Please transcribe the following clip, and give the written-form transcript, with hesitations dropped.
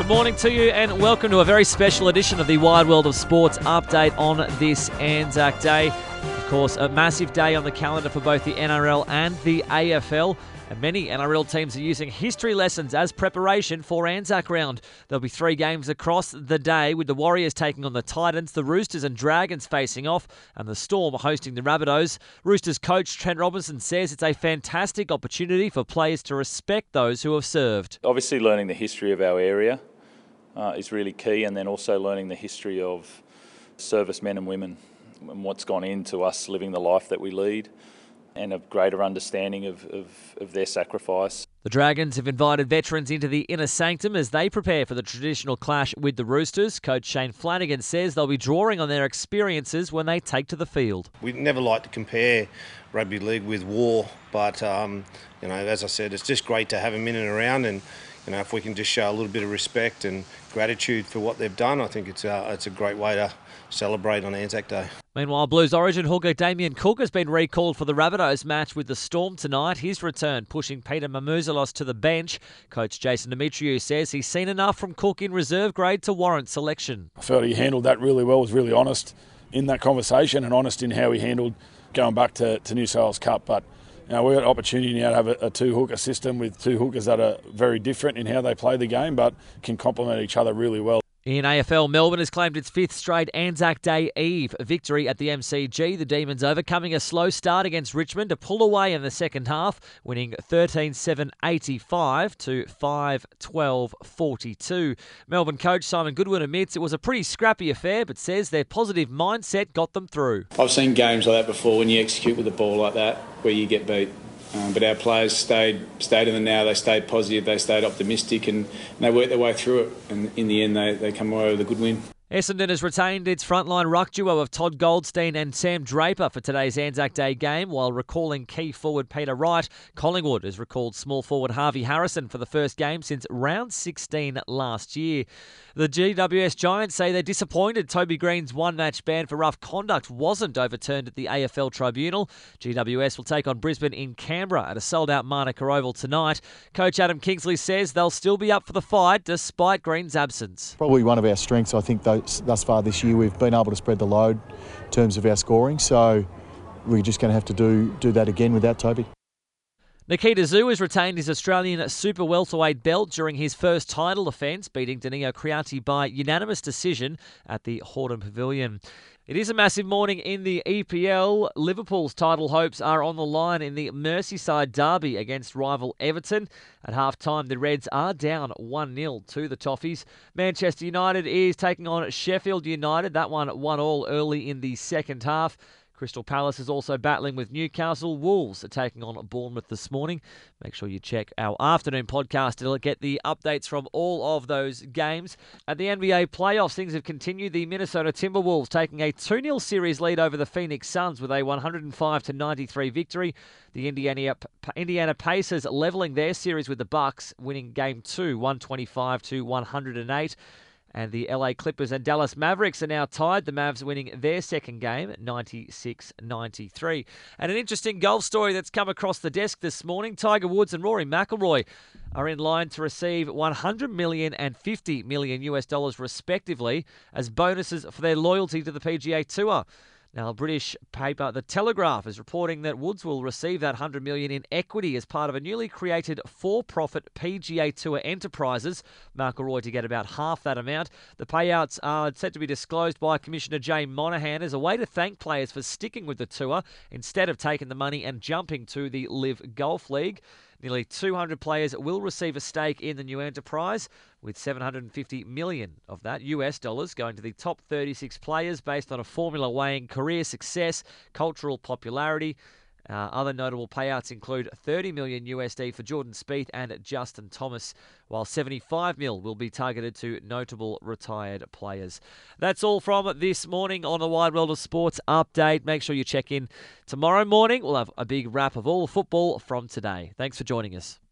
Good morning to you and welcome to a very special edition of the Wide World of Sports update on this Anzac Day. Of course, a massive day on the calendar for both the NRL and the AFL. And many NRL teams are using history lessons as preparation for Anzac Round. There'll be 3 games across the day, with the Warriors taking on the Titans, the Roosters and Dragons facing off, and the Storm hosting the Rabbitohs. Roosters coach Trent Robinson says it's a fantastic opportunity for players to respect those who have served. Obviously, learning the history of our area is really key, and then also learning the history of servicemen and women and what's gone into us living the life that we lead, and a greater understanding of their sacrifice. The Dragons have invited veterans into the inner sanctum as they prepare for the traditional clash with the Roosters. Coach Shane Flanagan says they'll be drawing on their experiences when they take to the field. We never like to compare rugby league with war, but as I said, it's just great to have them in and around, and if we can just show a little bit of respect and gratitude for what they've done, I think it's a great way to celebrate on Anzac Day. Meanwhile, Blues Origin hooker Damien Cook has been recalled for the Rabbitohs match with the Storm tonight. His return pushing Peter Mamouzelos to the bench. Coach Jason Demetriou says he's seen enough from Cook in reserve grade to warrant selection. I felt he handled that really well, was really honest in that conversation and honest in how he handled going back to New South Wales Cup. But we've got an opportunity now to have a 2-hooker system with 2 hookers that are very different in how they play the game but can complement each other really well. In AFL, Melbourne has claimed its 5th straight Anzac Day Eve victory at the MCG. The Demons overcoming a slow start against Richmond to pull away in the second half, winning 13-7-85 to 5-12-42. Melbourne coach Simon Goodwin admits it was a pretty scrappy affair, but says their positive mindset got them through. I've seen games like that before when you execute with the ball like that, where you get beat. But our players stayed in the now, they stayed positive, they stayed optimistic, and they worked their way through it. And in the end, they come away with a good win. Essendon has retained its frontline ruck duo of Todd Goldstein and Sam Draper for today's Anzac Day game, while recalling key forward Peter Wright. Collingwood has recalled small forward Harvey Harrison for the first game since round 16 last year. The GWS Giants say they're disappointed Toby Green's one-match ban for rough conduct wasn't overturned at the AFL Tribunal. GWS will take on Brisbane in Canberra at a sold-out Manuka Oval tonight. Coach Adam Kingsley says they'll still be up for the fight despite Green's absence. Probably one of our strengths, I think, thus far this year, we've been able to spread the load in terms of our scoring, so we're just going to have to do that again without Toby. Nikita Zhu has retained his Australian super welterweight belt during his first title defence, beating Danilo Criati by unanimous decision at the Hordern Pavilion. It is a massive morning in the EPL. Liverpool's title hopes are on the line in the Merseyside derby against rival Everton. At half-time, the Reds are down 1-0 to the Toffees. Manchester United is taking on Sheffield United. That one 1-1 early in the second half. Crystal Palace is also battling with Newcastle. Wolves are taking on Bournemouth this morning. Make sure you check our afternoon podcast to get the updates from all of those games. At the NBA playoffs, things have continued. The Minnesota Timberwolves taking a 2-0 series lead over the Phoenix Suns with a 105-93 victory. The Indiana Pacers leveling their series with the Bucks, winning Game 2, 125-108. And the LA Clippers and Dallas Mavericks are now tied. The Mavs winning their second game, 96-93. And an interesting golf story that's come across the desk this morning. Tiger Woods and Rory McIlroy are in line to receive $100 million and $50 million respectively as bonuses for their loyalty to the PGA Tour. Now, British paper The Telegraph is reporting that Woods will receive that $100 million in equity as part of a newly created for-profit PGA Tour Enterprises. McIlroy to get about half that amount. The payouts are set to be disclosed by Commissioner Jay Monahan as a way to thank players for sticking with the tour instead of taking the money and jumping to the Live Golf League. Nearly 200 players will receive a stake in the new enterprise, with $750 million of that US dollars going to the top 36 players based on a formula weighing career success, cultural popularity. Other notable payouts include $30 million USD for Jordan Spieth and Justin Thomas, while $75 million will be targeted to notable retired players. That's all from this morning on the Wide World of Sports update. Make sure you check in tomorrow morning. We'll have a big wrap of all the football from today. Thanks for joining us.